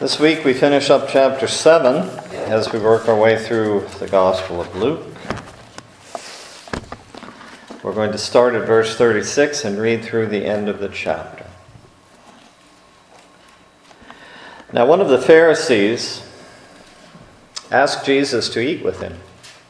This week we finish up chapter 7 as we work our way through the Gospel of Luke. We're going to start at verse 36 and read through the end of the chapter. Now one of the Pharisees asked Jesus to eat with him.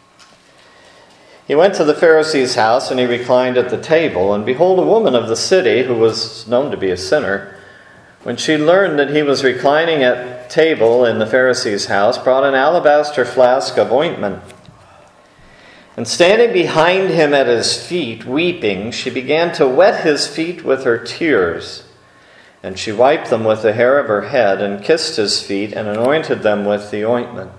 He went to the Pharisee's house and he reclined at the table, and behold, a woman of the city, who was known to be a sinner, when she learned that he was reclining at table in the Pharisee's house, brought an alabaster flask of ointment. And standing behind him at his feet, weeping, she began to wet his feet with her tears. And she wiped them with the hair of her head, and kissed his feet, and anointed them with the ointment.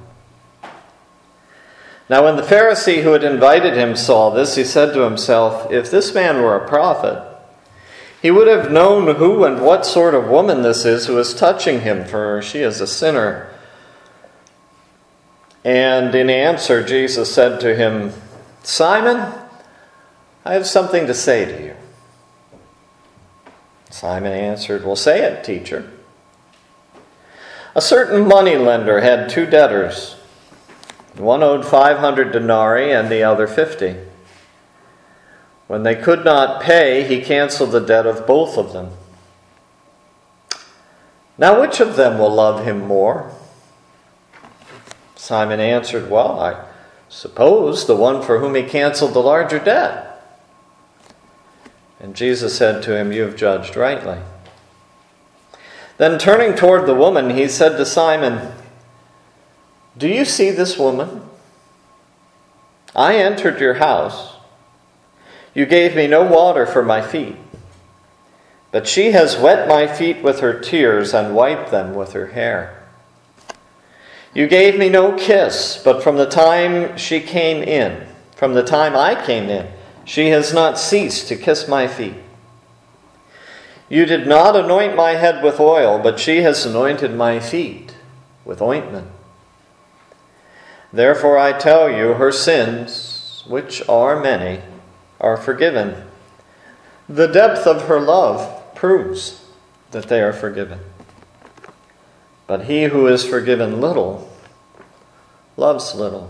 Now when the Pharisee who had invited him saw this, he said to himself, "If this man were a prophet, he would have known who and what sort of woman this is who is touching him, for she is a sinner." And in answer, Jesus said to him, "Simon, I have something to say to you." Simon answered, "Well, say it, teacher." A certain moneylender had 2 debtors. One owed 500 denarii and the other 50. When they could not pay, he canceled the debt of both of them. Now which of them will love him more? Simon answered, "Well, I suppose the one for whom he canceled the larger debt." And Jesus said to him, "You have judged rightly." Then turning toward the woman, he said to Simon, "Do you see this woman? I entered your house. You gave me no water for my feet, but she has wet my feet with her tears and wiped them with her hair. You gave me no kiss, but from the time I came in, she has not ceased to kiss my feet. You did not anoint my head with oil, but she has anointed my feet with ointment. Therefore I tell you, her sins, which are many, are forgiven. The depth of her love proves that they are forgiven. But he who is forgiven little loves little."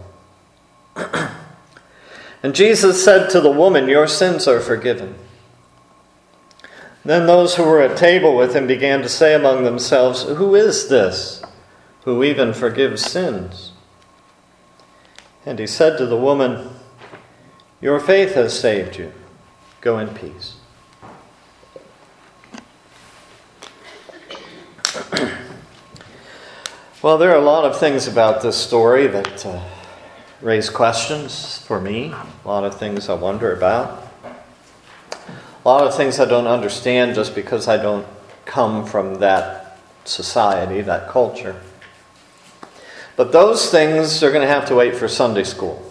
And Jesus said to the woman, "Your sins are forgiven." Then those who were at table with him began to say among themselves, "Who is this who even forgives sins?" And he said to the woman, "Your faith has saved you. Go in peace." Well, there are a lot of things about this story that raise questions for me. A lot of things I wonder about. A lot of things I don't understand just because I don't come from that society, that culture. But those things are going to have to wait for Sunday school.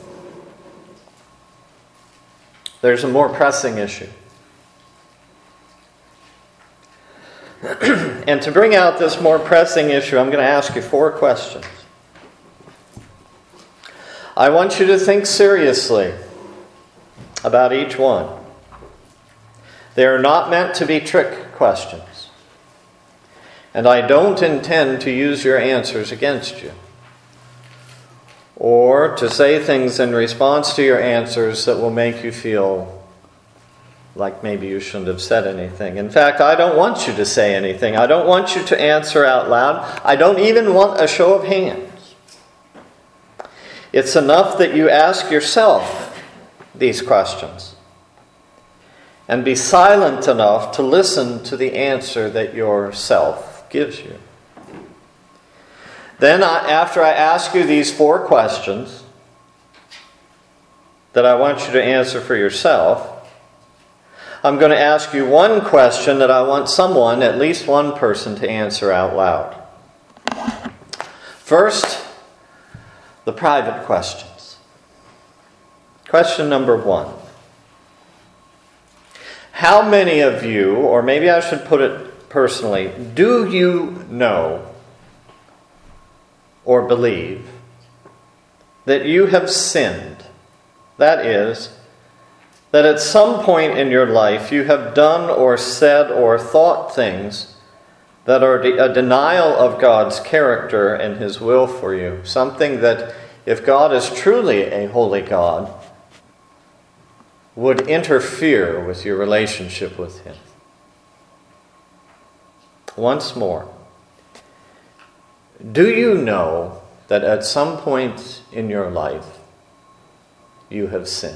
There's a more pressing issue. And to bring out this more pressing issue, I'm going to ask you 4 questions. I want you to think seriously about each one. They are not meant to be trick questions. And I don't intend to use your answers against you, or to say things in response to your answers that will make you feel like maybe you shouldn't have said anything. In fact, I don't want you to say anything. I don't want you to answer out loud. I don't even want a show of hands. It's enough that you ask yourself these questions and be silent enough to listen to the answer that yourself gives you. Then, after I ask you these 4 questions that I want you to answer for yourself, I'm going to ask you one question that I want someone, at least one person, to answer out loud. First, the private questions. Question number 1. How many of you, or maybe I should put it personally, do you know or believe that you have sinned? That is, that at some point in your life you have done or said or thought things that are a denial of God's character and His will for you. Something that, if God is truly a holy God, would interfere with your relationship with Him. Once more, do you know that at some point in your life you have sinned?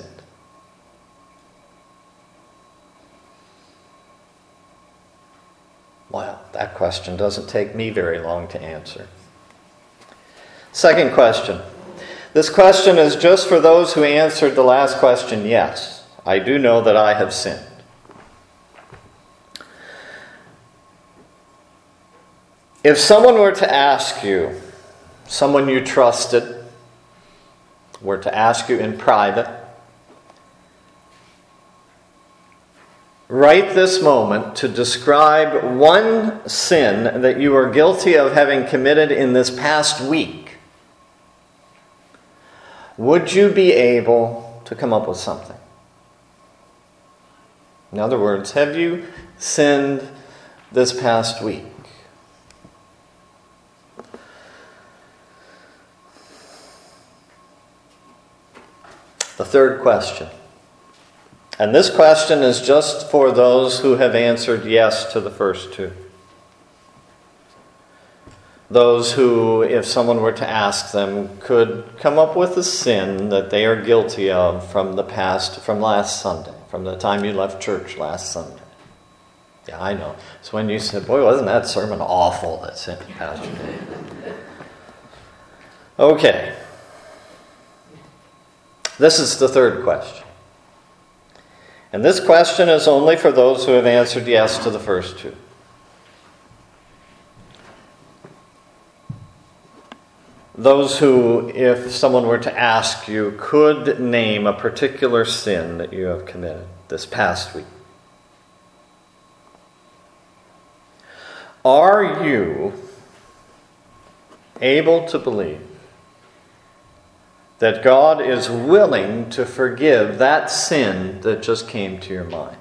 Well, that question doesn't take me very long to answer. Second question. This question is just for those who answered the last question, yes. I do know that I have sinned. If someone were to ask you, someone you trusted, were to ask you in private, right this moment, to describe one sin that you are guilty of having committed in this past week, would you be able to come up with something? In other words, have you sinned this past week? The third question. And this question is just for those who have answered yes to the first two. Those who, if someone were to ask them, could come up with a sin that they are guilty of from the past, from last Sunday, from the time you left church last Sunday. Yeah, I know. It's when you said, boy, wasn't that sermon awful, that sin, Pastor Dave. Okay. This is the third question. And this question is only for those who have answered yes to the first two. Those who, if someone were to ask you, could name a particular sin that you have committed this past week. Are you able to believe that God is willing to forgive that sin that just came to your mind?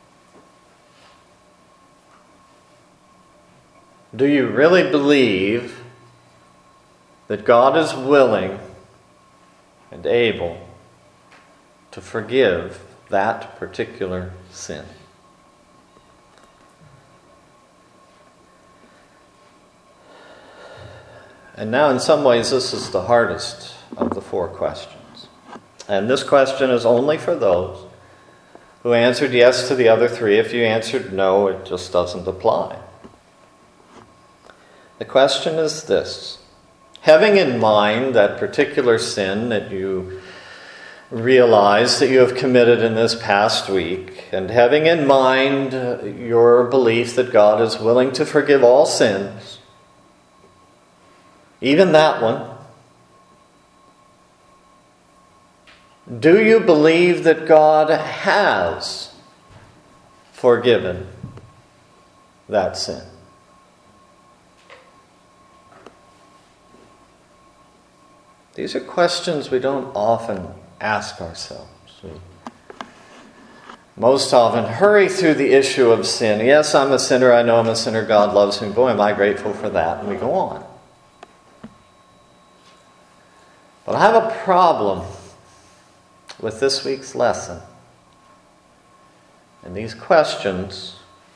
Do you really believe that God is willing and able to forgive that particular sin? And now, in some ways, this is the hardest of the four questions. And this question is only for those who answered yes to the other three. If you answered no, it just doesn't apply. The question is this. Having in mind that particular sin that you realize that you have committed in this past week, and having in mind your belief that God is willing to forgive all sins, even that one, do you believe that God has forgiven that sin? These are questions we don't often ask ourselves. We most often hurry through the issue of sin. Yes, I'm a sinner. I know I'm a sinner. God loves me. Boy, am I grateful for that. And we go on. But I have a problem with this week's lesson. And these questions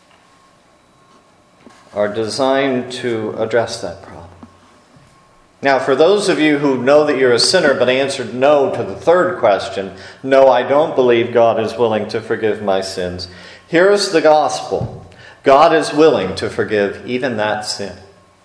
are designed to address that problem. Now, for those of you who know that you're a sinner but answered no to the third question, no, I don't believe God is willing to forgive my sins, here is the gospel. God is willing to forgive even that sin.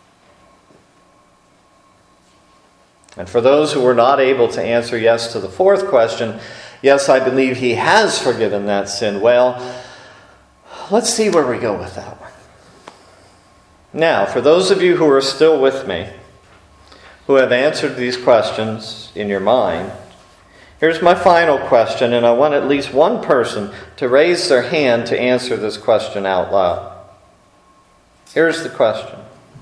And for those who were not able to answer yes to the fourth question, yes, I believe He has forgiven that sin. Well, let's see where we go with that one. Now, for those of you who are still with me, who have answered these questions in your mind, here's my final question, and I want at least one person to raise their hand to answer this question out loud. Here's the question.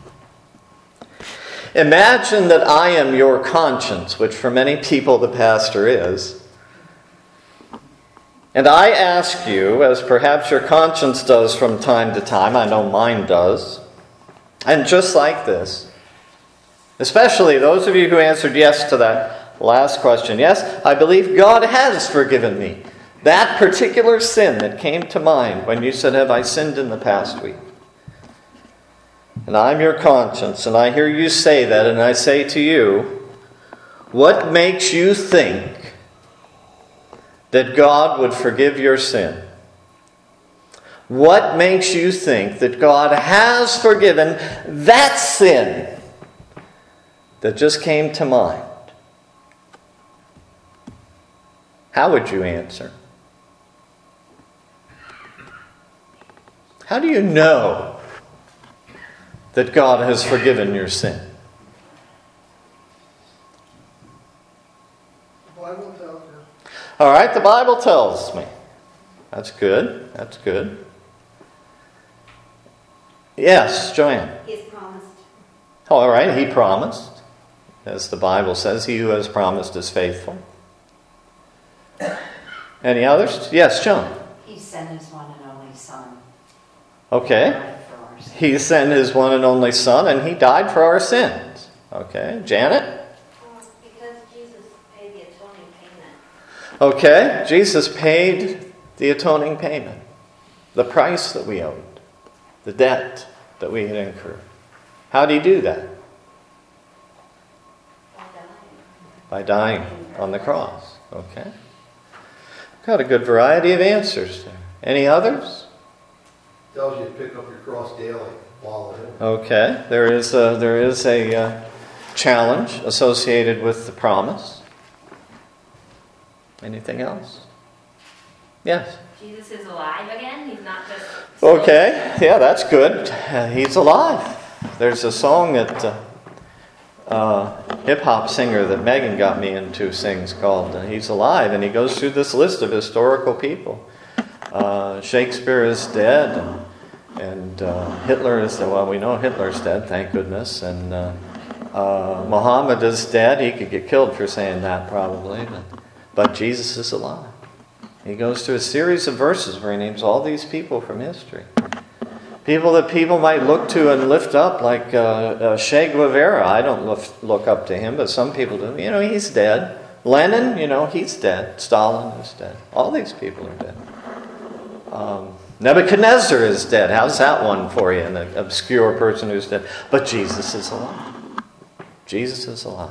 Imagine that I am your conscience, which for many people the pastor is. And I ask you, as perhaps your conscience does from time to time, I know mine does, And just like this, especially those of you who answered yes to that last question, yes, I believe God has forgiven me. That particular sin that came to mind when you said, have I sinned in the past week? And I'm your conscience, and I hear you say that, and I say to you, what makes you think that God would forgive your sin? What makes you think that God has forgiven that sin that just came to mind? How would you answer? How do you know that God has forgiven your sin? The Bible tells you. All right, the Bible tells me. That's good. That's good. Yes, Joanne. He's promised. All right, he promised. As the Bible says, he who has promised is faithful. Any others? Yes, John. He sent his one and only Son. Okay. Died for our sins. He sent his one and only Son, and he died for our sins. Okay. Janet? Because Jesus paid the atoning payment. Okay. Jesus paid the atoning payment. The price that we owed. The debt that we had incurred. How did he do that? By dying on the cross. Okay. Got a good variety of answers there. Any others? Tells you to pick up your cross daily. Follow him. Okay. There is a challenge associated with the promise. Anything else? Yes. Jesus is alive again? He's not just... Okay. Yeah, that's good. He's alive. There's a song that hip-hop singer that Megan got me into sings called He's Alive, and he goes through this list of historical people. Shakespeare is dead, and Hitler is dead. Well, we know Hitler's dead, thank goodness, and Muhammad is dead. He could get killed for saying that probably, but Jesus is alive. He goes through a series of verses where he names all these people from history. People that people might look to and lift up, like Che Guevara. I don't look up to him, but some people do. You know, he's dead. Lenin, you know, he's dead. Stalin is dead. All these people are dead. Nebuchadnezzar is dead. How's that one for you? An obscure person who's dead. But Jesus is alive. Jesus is alive.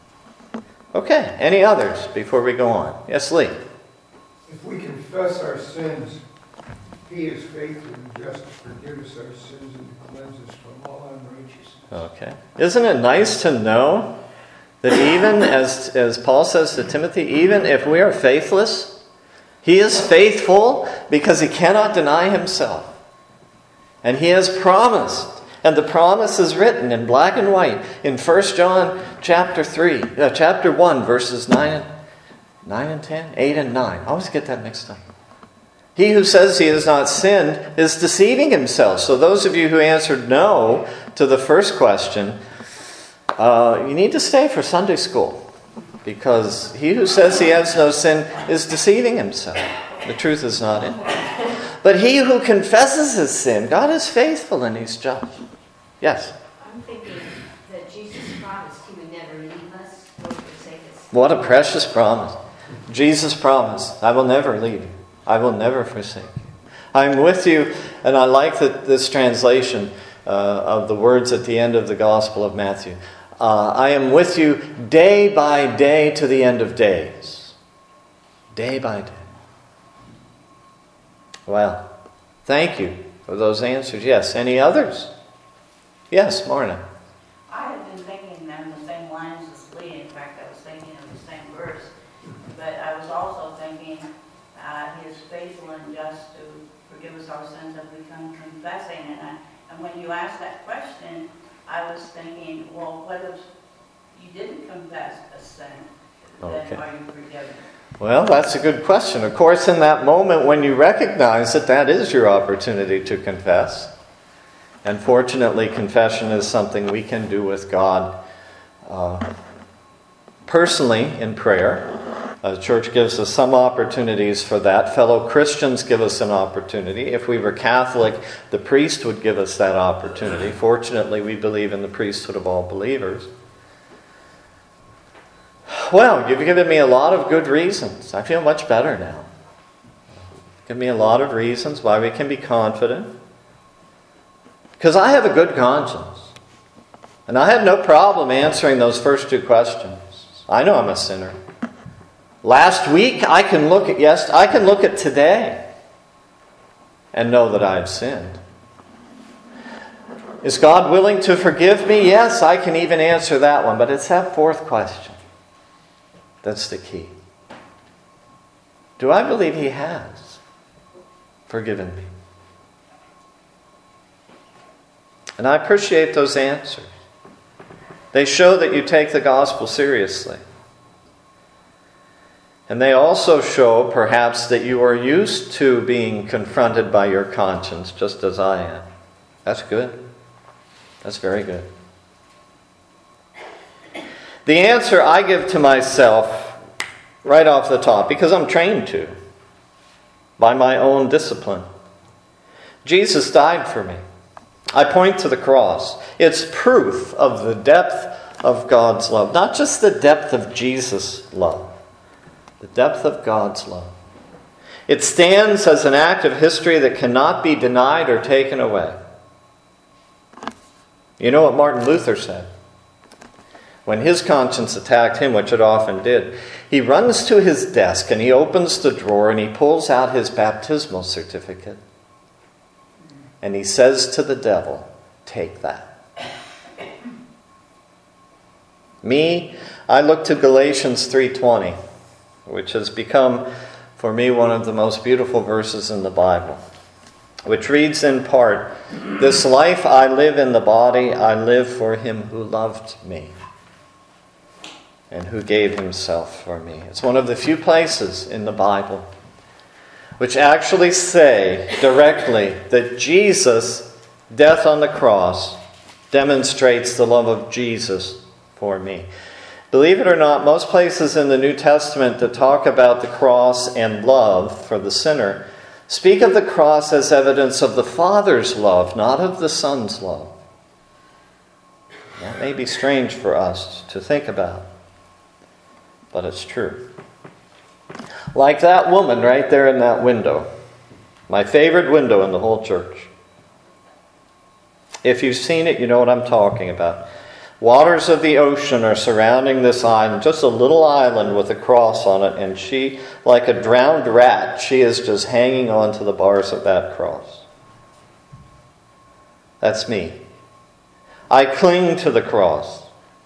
Okay, any others before we go on? Yes, Lee. If we confess our sins, He is faithful and just to forgive us our sins and to cleanse us from all unrighteousness. Okay. Isn't it nice to know that even as Paul says to Timothy, even if we are faithless, he is faithful because he cannot deny himself. And he has promised. And the promise is written in black and white in 1 John chapter 1, verses 9 and 10, 8 and 9. I always get that mixed up. He who says he has not sinned is deceiving himself. So those of you who answered no to the first question, you need to stay for Sunday school. Because he who says he has no sin is deceiving himself. The truth is not in him. But he who confesses his sin, God is faithful and he's just. Yes? I'm thinking that Jesus promised he would never leave us or forsake us. What a precious promise. Jesus promised, I will never leave you. I will never forsake you. I'm with you, and I like this translation of the words at the end of the Gospel of Matthew. I am with you day by day to the end of days. Day by day. Well, thank you for those answers. Yes, any others? Yes, Marna. I have been thinking on the same lines as Lee. In fact, I was thinking of the same verse. But I was also thinking he is faithful and just to forgive us our sins as we come confessing. And when you asked that question, I was thinking, well, what if you didn't confess a sin? Then are you forgiven? Well, that's a good question. Of course, in that moment when you recognize that is your opportunity to confess. And fortunately, confession is something we can do with God personally in prayer. The church gives us some opportunities for that. Fellow Christians give us an opportunity. If we were Catholic, the priest would give us that opportunity. Fortunately, we believe in the priesthood of all believers. Well, you've given me a lot of good reasons. I feel much better now. Give me a lot of reasons why we can be confident. Because I have a good conscience. And I have no problem answering those first two questions. I know I'm a sinner. Last week, I can look at today and know that I have sinned. Is God willing to forgive me? Yes, I can even answer that one. But it's that fourth question that's the key. Do I believe He has forgiven me? And I appreciate those answers. They show that you take the gospel seriously. And they also show, perhaps, that you are used to being confronted by your conscience, just as I am. That's good. That's very good. The answer I give to myself right off the top, because I'm trained to, by my own discipline. Jesus died for me. I point to the cross. It's proof of the depth of God's love. Not just the depth of Jesus' love. The depth of God's love. It stands as an act of history that cannot be denied or taken away. You know what Martin Luther said? When his conscience attacked him, which it often did, he runs to his desk and he opens the drawer and he pulls out his baptismal certificate. And he says to the devil, "Take that." Me, I look to Galatians 3:20, which has become, for me, one of the most beautiful verses in the Bible, which reads in part, "This life I live in the body, I live for Him who loved me and who gave Himself for me." It's one of the few places in the Bible which actually say directly that Jesus' death on the cross demonstrates the love of Jesus for me. Believe it or not, most places in the New Testament that talk about the cross and love for the sinner speak of the cross as evidence of the Father's love, not of the Son's love. That may be strange for us to think about, but it's true. Like that woman right there in that window. My favorite window in the whole church. If you've seen it, you know what I'm talking about. Waters of the ocean are surrounding this island, just a little island with a cross on it, and she, like a drowned rat, she is just hanging on to the bars of that cross. That's me. I cling to the cross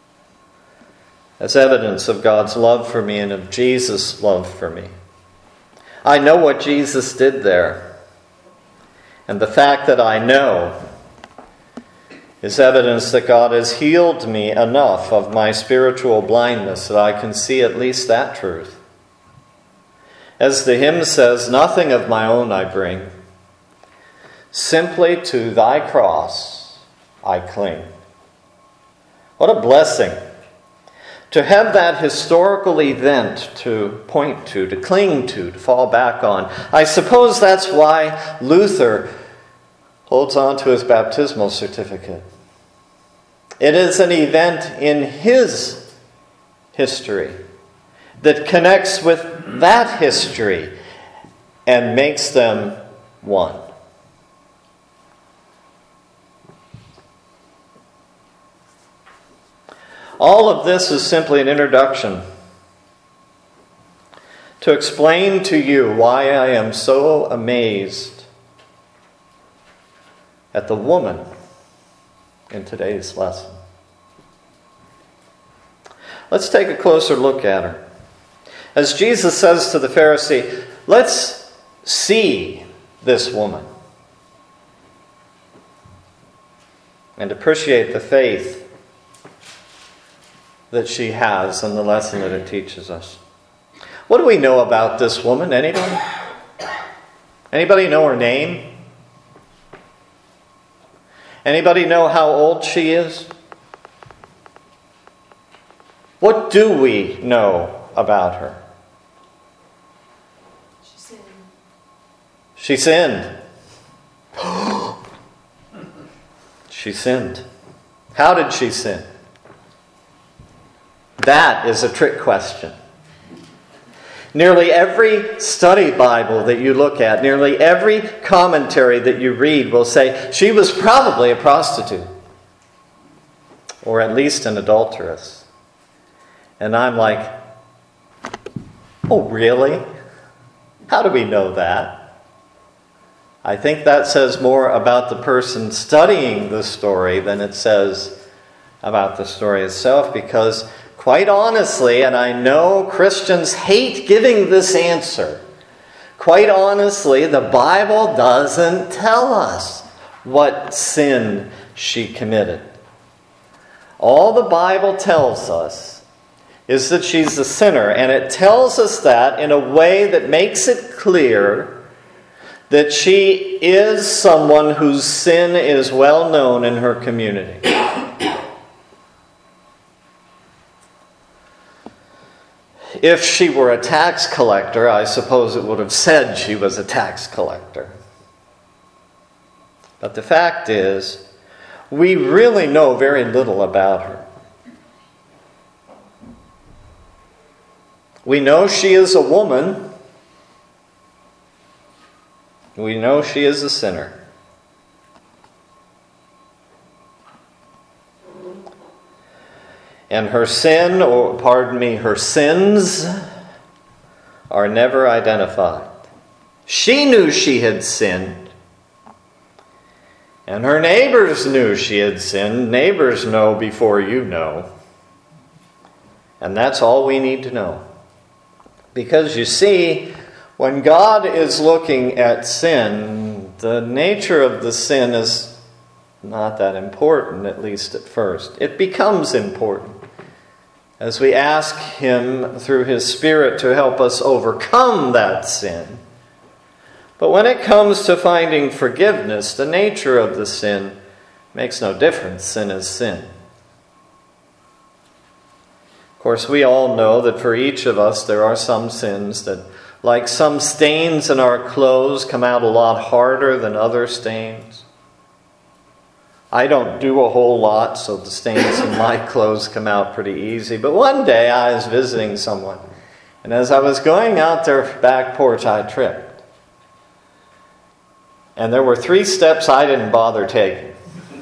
as evidence of God's love for me and of Jesus' love for me. I know what Jesus did there. And the fact that I know is evidence that God has healed me enough of my spiritual blindness that I can see at least that truth. As the hymn says, "Nothing of my own I bring. Simply to thy cross I cling." What a blessing to have that historical event to point to cling to fall back on. I suppose that's why Luther holds on to his baptismal certificate. It is an event in his history that connects with that history and makes them one. All of this is simply an introduction to explain to you why I am so amazed at the woman in today's lesson. Let's take a closer look at her. As Jesus says to the Pharisee, let's see this woman and appreciate the faith that she has and the lesson that it teaches us. What do we know about this woman? Anybody? Anybody know her name? Anybody know how old she is? What do we know about her? She sinned. She sinned. How did she sin? That is a trick question. Nearly every study Bible that you look at, nearly every commentary that you read will say she was probably a prostitute, or at least an adulteress. And I'm like, oh, really? How do we know that? I think that says more about the person studying the story than it says about the story itself, because quite honestly, and I know Christians hate giving this answer, quite honestly, the Bible doesn't tell us what sin she committed. All the Bible tells us is that she's a sinner, and it tells us that in a way that makes it clear that she is someone whose sin is well known in her community. If she were a tax collector, I suppose it would have said she was a tax collector. But the fact is, we really know very little about her. We know she is a woman. We know she is a sinner. And her sin, or her sins, are never identified. She knew she had sinned. And her neighbors knew she had sinned. Neighbors know before you know. And that's all we need to know. Because you see, when God is looking at sin, the nature of the sin is not that important, at least at first. It becomes important as we ask Him through His Spirit to help us overcome that sin. But when it comes to finding forgiveness, the nature of the sin makes no difference. Sin is sin. Of course, we all know that for each of us there are some sins that, like some stains in our clothes, come out a lot harder than other stains. I don't do a whole lot, so the stains in my clothes come out pretty easy. But one day I was visiting someone, and as I was going out their back porch, I tripped. And there were 3 steps I didn't bother taking.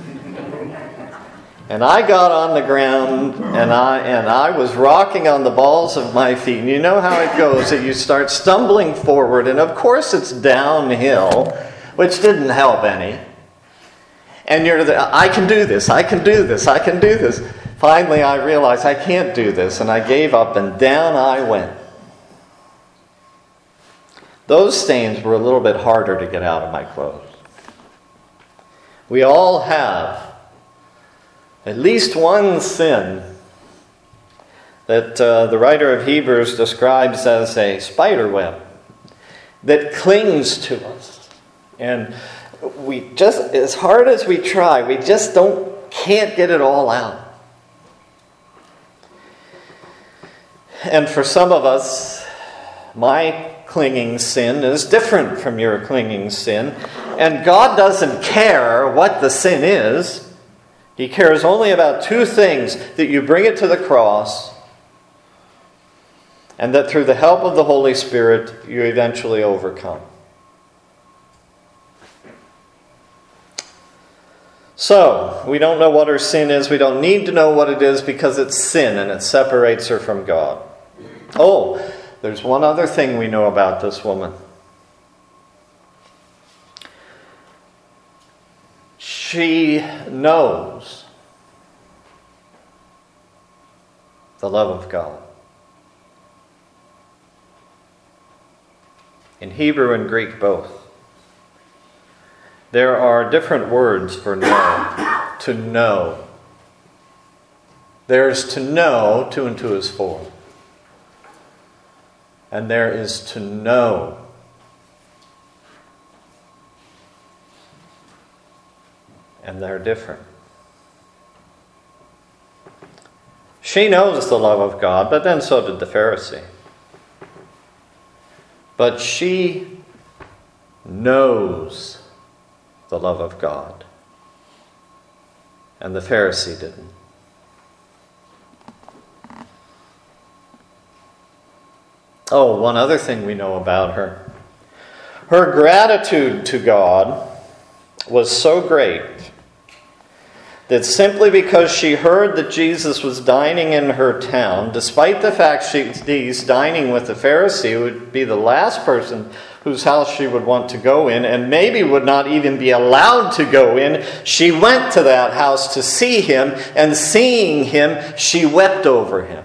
And I got on the ground, and I was rocking on the balls of my feet. And you know how it goes, that you start stumbling forward, and of course it's downhill, which didn't help any. And I can do this, I can do this, I can do this. Finally, I realized I can't do this, and I gave up, and down I went. Those stains were a little bit harder to get out of my clothes. We all have at least one sin that the writer of Hebrews describes as a spider web that clings to us. And we just, as hard as we try, we just can't get it all out. And for some of us, my clinging sin is different from your clinging sin. And God doesn't care what the sin is. He cares only about 2 things: that you bring it to the cross, and that through the help of the Holy Spirit, you eventually overcome. So, we don't know what her sin is. We don't need to know what it is because it's sin and it separates her from God. Oh, there's one other thing we know about this woman. She knows the love of God. In Hebrew and Greek both. There are different words for know. To know. There's to know, 2 and 2 is 4. And there is to know. And they're different. She knows the love of God, but then so did the Pharisee. But she knows the love of God. And the Pharisee didn't. Oh, one other thing we know about her. Her gratitude to God was so great that simply because she heard that Jesus was dining in her town, despite the fact she's dining with the Pharisee, who would be the last person whose house she would want to go in, and maybe would not even be allowed to go in, she went to that house to see him, and seeing him, she wept over him.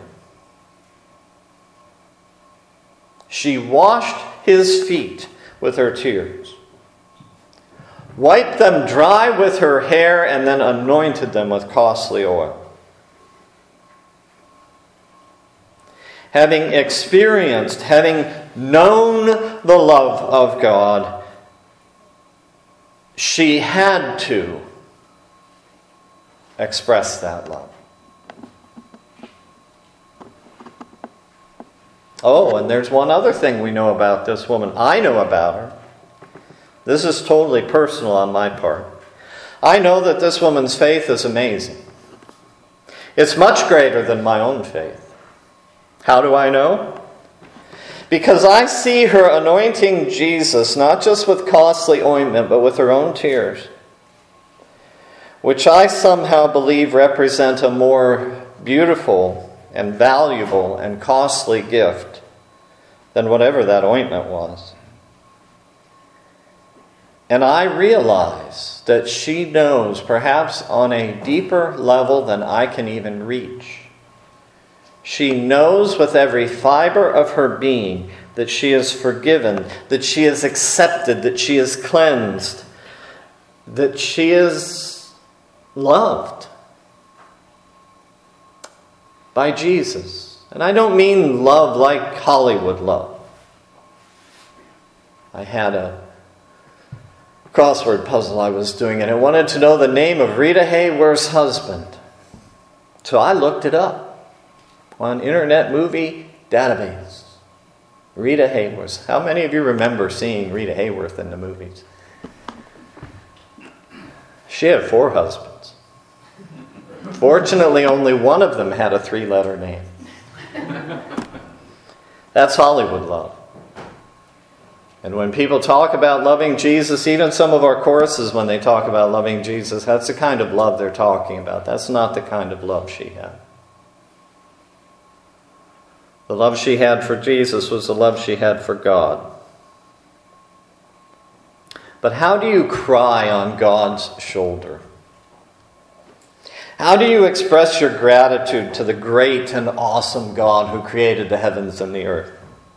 She washed his feet with her tears, wiped them dry with her hair, and then anointed them with costly oil. Having experienced, having known the love of God, she had to express that love. Oh, and there's one other thing we know about this woman. I know about her. This is totally personal on my part. I know that this woman's faith is amazing. It's much greater than my own faith. How do I know? Because I see her anointing Jesus not just with costly ointment, but with her own tears, which I somehow believe represent a more beautiful and valuable and costly gift than whatever that ointment was. And I realize that she knows, perhaps on a deeper level than I can even reach, she knows with every fiber of her being that she is forgiven, that she is accepted, that she is cleansed, that she is loved by Jesus. And I don't mean love like Hollywood love. I had a crossword puzzle I was doing, and I wanted to know the name of Rita Hayworth's husband. So I looked it up on Internet Movie Database. Rita Hayworth. How many of you remember seeing Rita Hayworth in the movies? She had 4 husbands. Fortunately, only one of them had a 3-letter name. That's Hollywood love. And when people talk about loving Jesus, even some of our choruses, when they talk about loving Jesus, that's the kind of love they're talking about. That's not the kind of love she had. The love she had for Jesus was the love she had for God. But how do you cry on God's shoulder? How do you express your gratitude to the great and awesome God who created the heavens and the earth?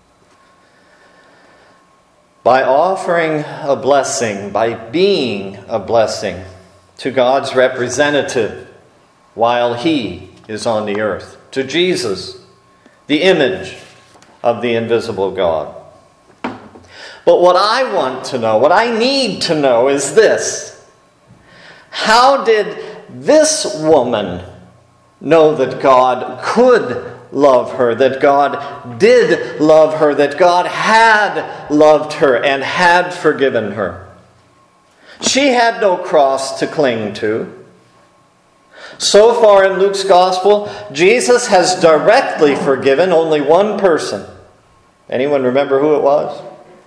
By offering a blessing, by being a blessing to God's representative while He is on the earth, to Jesus, the image of the invisible God. But what I want to know, what I need to know is this. How did this woman know that God could love her, that God did love her, that God had loved her and had forgiven her? She had no cross to cling to. So far in Luke's Gospel, Jesus has directly forgiven only one person. Anyone remember who it was?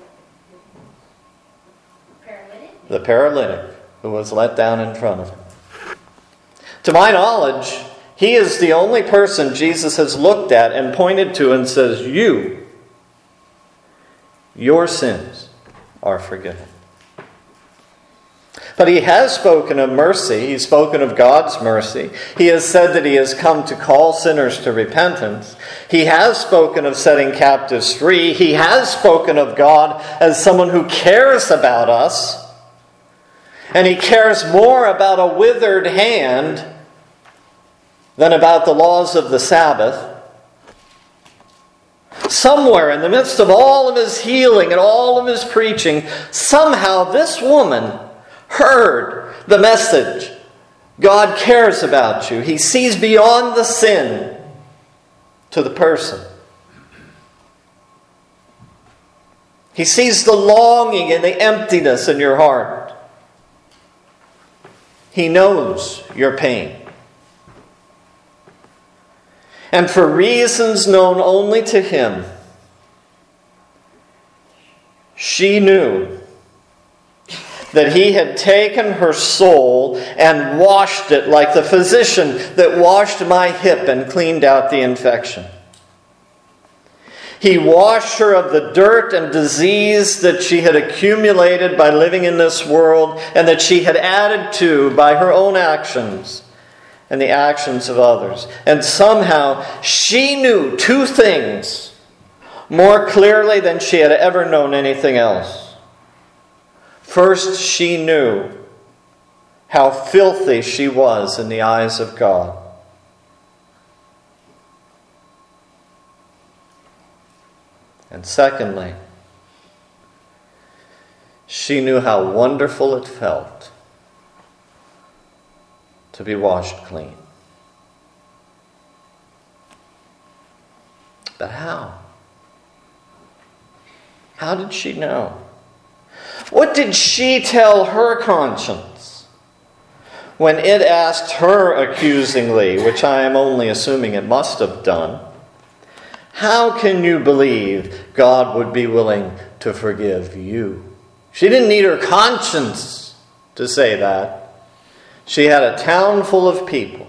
Paralytic? The paralytic who was let down in front of him. To my knowledge, he is the only person Jesus has looked at and pointed to and says, your sins are forgiven. But he has spoken of mercy. He's spoken of God's mercy. He has said that he has come to call sinners to repentance. He has spoken of setting captives free. He has spoken of God as someone who cares about us. And he cares more about a withered hand than about the laws of the Sabbath. Somewhere in the midst of all of his healing and all of his preaching, somehow this woman heard the message. God cares about you. He sees beyond the sin to the person. He sees the longing and the emptiness in your heart. He knows your pain. And for reasons known only to Him, she knew that He had taken her soul and washed it like the physician that washed my hip and cleaned out the infection. He washed her of the dirt and disease that she had accumulated by living in this world and that she had added to by her own actions and the actions of others. And somehow she knew two things more clearly than she had ever known anything else. First, she knew how filthy she was in the eyes of God. And secondly, she knew how wonderful it felt to be washed clean. But how? How did she know? What did she tell her conscience when it asked her accusingly, which I am only assuming it must have done, how can you believe God would be willing to forgive you? She didn't need her conscience to say that. She had a town full of people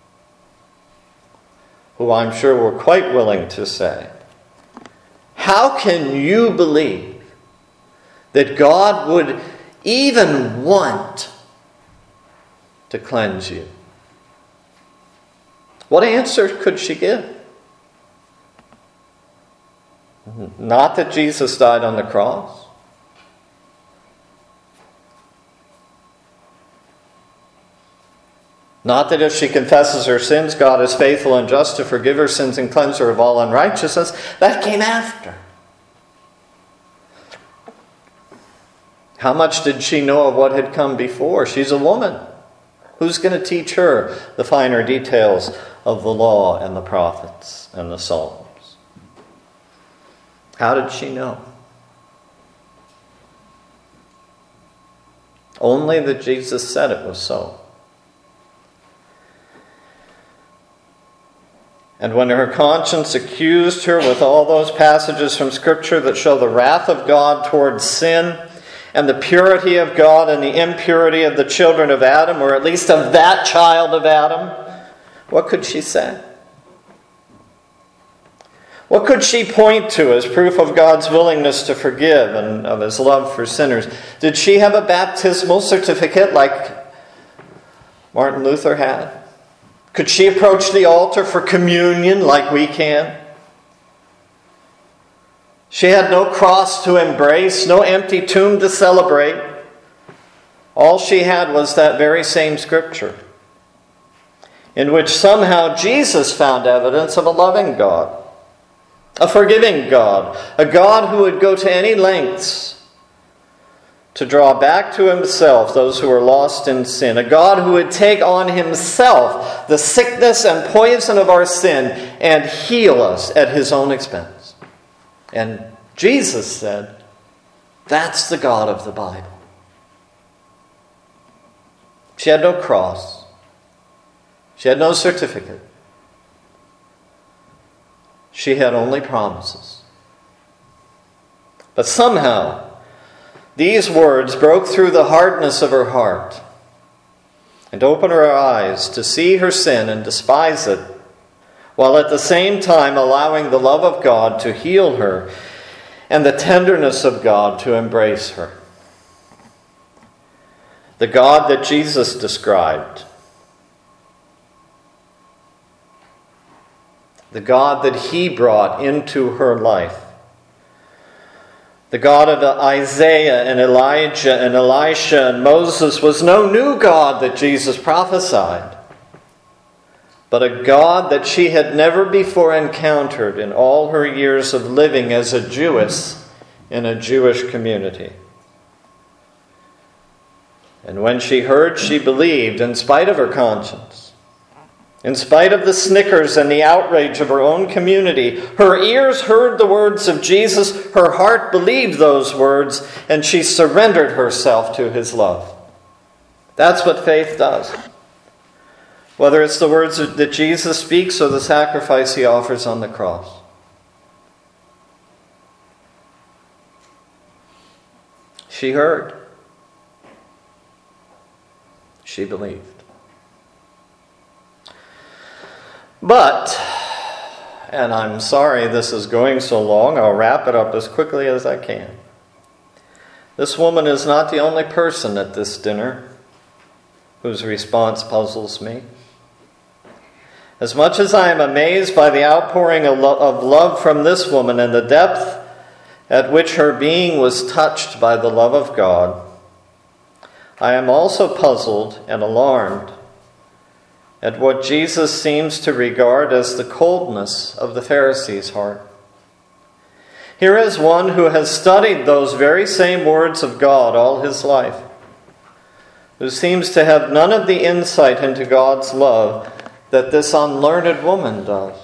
who I'm sure were quite willing to say, how can you believe that God would even want to cleanse you? What answer could she give? Not that Jesus died on the cross. Not that if she confesses her sins, God is faithful and just to forgive her sins and cleanse her of all unrighteousness. That came after. How much did she know of what had come before? She's a woman. Who's going to teach her the finer details of the law and the prophets and the Psalms? How did she know? Only that Jesus said it was so. And when her conscience accused her with all those passages from Scripture that show the wrath of God towards sin and the purity of God and the impurity of the children of Adam, or at least of that child of Adam, what could she say? What could she point to as proof of God's willingness to forgive and of His love for sinners? Did she have a baptismal certificate like Martin Luther had? Could she approach the altar for communion like we can? She had no cross to embrace, no empty tomb to celebrate. All she had was that very same Scripture, in which somehow Jesus found evidence of a loving God, a forgiving God, a God who would go to any lengths to draw back to Himself those who are lost in sin, a God who would take on Himself the sickness and poison of our sin and heal us at His own expense. And Jesus said, that's the God of the Bible. She had no cross. She had no certificate. She had only promises. But somehow, these words broke through the hardness of her heart and opened her eyes to see her sin and despise it, while at the same time allowing the love of God to heal her and the tenderness of God to embrace her. The God that Jesus described, the God that He brought into her life, the God of Isaiah and Elijah and Elisha and Moses, was no new God that Jesus prophesied, but a God that she had never before encountered in all her years of living as a Jewess in a Jewish community. And when she heard, she believed in spite of her conscience, In spite of the snickers and the outrage of her own community, her ears heard the words of Jesus, her heart believed those words, and she surrendered herself to his love. That's what faith does. Whether it's the words that Jesus speaks or the sacrifice he offers on the cross. She heard. She believed. But, and I'm sorry this is going so long, I'll wrap it up as quickly as I can. This woman is not the only person at this dinner whose response puzzles me. As much as I am amazed by the outpouring of love from this woman and the depth at which her being was touched by the love of God, I am also puzzled and alarmed at what Jesus seems to regard as the coldness of the Pharisee's heart. Here is one who has studied those very same words of God all his life, who seems to have none of the insight into God's love that this unlearned woman does.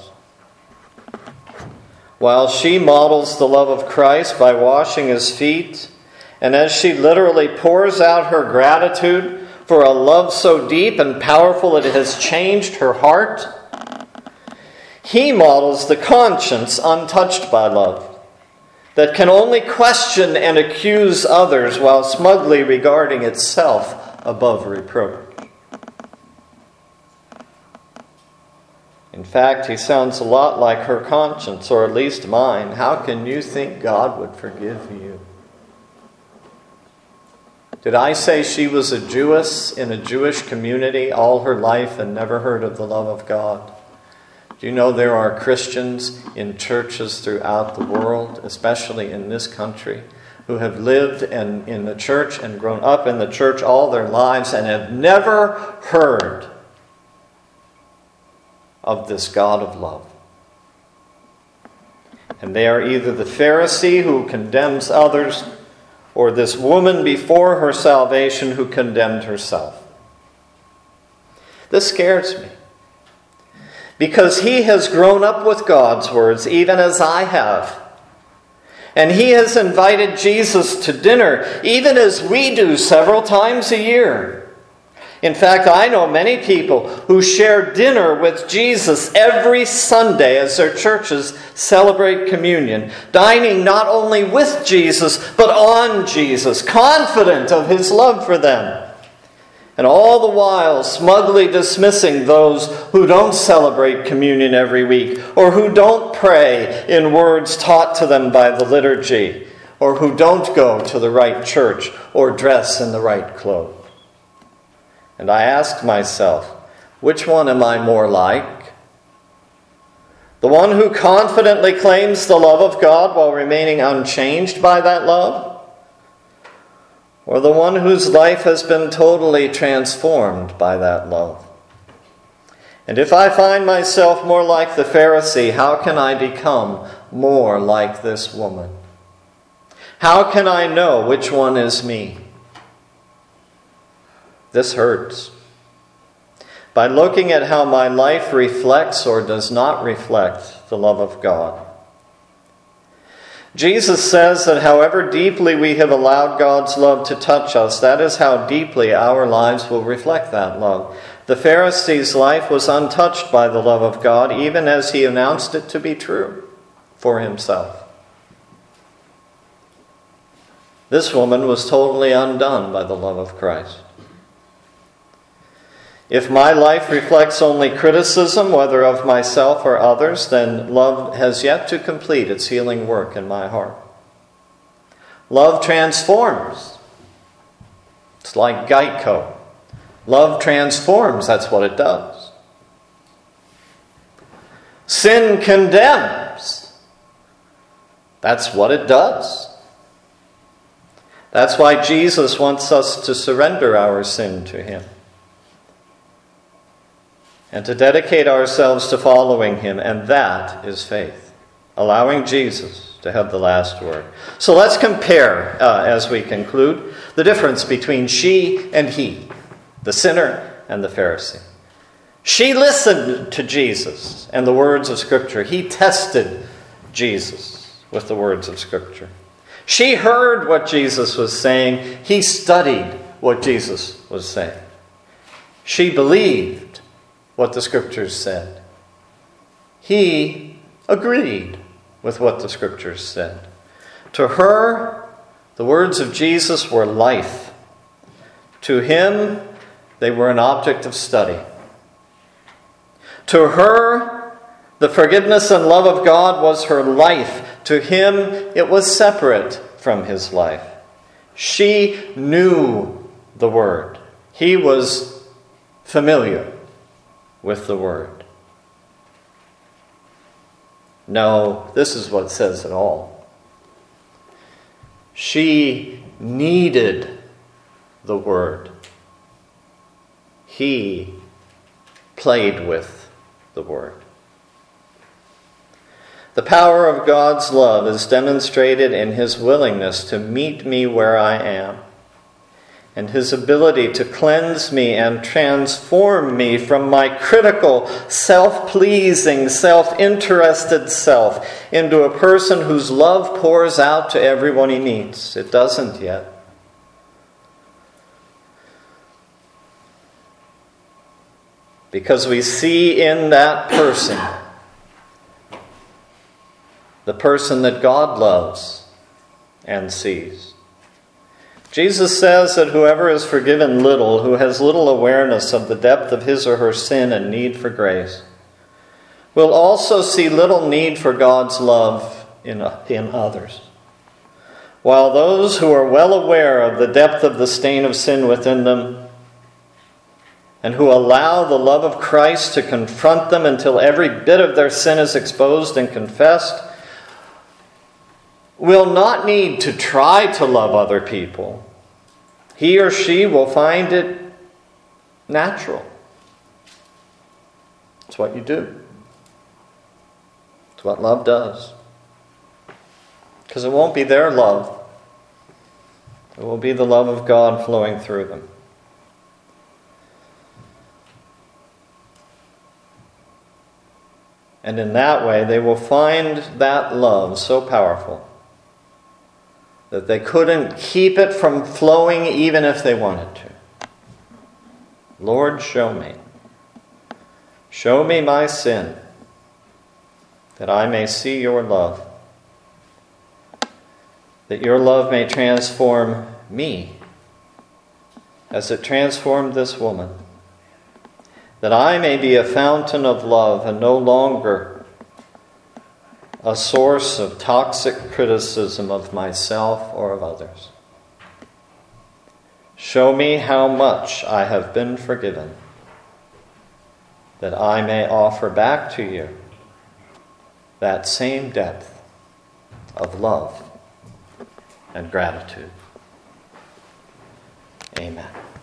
While she models the love of Christ by washing his feet, and as she literally pours out her gratitude for a love so deep and powerful it has changed her heart, he models the conscience untouched by love, that can only question and accuse others while smugly regarding itself above reproach. In fact, he sounds a lot like her conscience, or at least mine. How can you think God would forgive you? Did I say she was a Jewess in a Jewish community all her life and never heard of the love of God? Do you know there are Christians in churches throughout the world, especially in this country, who have lived in the church and grown up in the church all their lives and have never heard of this God of love? And they are either the Pharisee who condemns others, or this woman before her salvation who condemned herself. This scares me, because he has grown up with God's words, even as I have. And he has invited Jesus to dinner, even as we do several times a year. In fact, I know many people who share dinner with Jesus every Sunday as their churches celebrate communion, dining not only with Jesus, but on Jesus, confident of his love for them. And all the while smugly dismissing those who don't celebrate communion every week, or who don't pray in words taught to them by the liturgy, or who don't go to the right church or dress in the right clothes. And I asked myself, which one am I more like? The one who confidently claims the love of God while remaining unchanged by that love? Or the one whose life has been totally transformed by that love? And if I find myself more like the Pharisee, how can I become more like this woman? How can I know which one is me? This hurts. By looking at how my life reflects or does not reflect the love of God. Jesus says that however deeply we have allowed God's love to touch us, that is how deeply our lives will reflect that love. The Pharisee's life was untouched by the love of God, even as he announced it to be true for himself. This woman was totally undone by the love of Christ. If my life reflects only criticism, whether of myself or others, then love has yet to complete its healing work in my heart. Love transforms. It's like Geico. Love transforms, that's what it does. Sin condemns. That's what it does. That's why Jesus wants us to surrender our sin to him, and to dedicate ourselves to following him, and that is faith, allowing Jesus to have the last word. So let's compare, as we conclude, the difference between she and he, the sinner and the Pharisee. She listened to Jesus and the words of Scripture. He tested Jesus with the words of Scripture. She heard what Jesus was saying. He studied what Jesus was saying. She believed what the Scriptures said. He agreed with what the Scriptures said. To her, the words of Jesus were life. To him, they were an object of study. To her, the forgiveness and love of God was her life. To him, it was separate from his life. She knew the Word. He was familiar with the Word. No, this is what says it all. She needed the Word. He played with the Word. The power of God's love is demonstrated in his willingness to meet me where I am, and his ability to cleanse me and transform me from my critical, self-pleasing, self-interested self into a person whose love pours out to everyone he meets. It doesn't yet. Because we see in that person the person that God loves and sees. Jesus says that whoever is forgiven little, who has little awareness of the depth of his or her sin and need for grace, will also see little need for God's love in others. While those who are well aware of the depth of the stain of sin within them and who allow the love of Christ to confront them until every bit of their sin is exposed and confessed, will not need to try to love other people. He or she will find it natural. It's what you do. It's what love does. Because it won't be their love. It will be the love of God flowing through them. And in that way, they will find that love so powerful that they couldn't keep it from flowing even if they wanted to. Lord, show me. Show me my sin, that I may see your love, that your love may transform me as it transformed this woman, that I may be a fountain of love and no longer a source of toxic criticism of myself or of others. Show me how much I have been forgiven, that I may offer back to you that same depth of love and gratitude. Amen.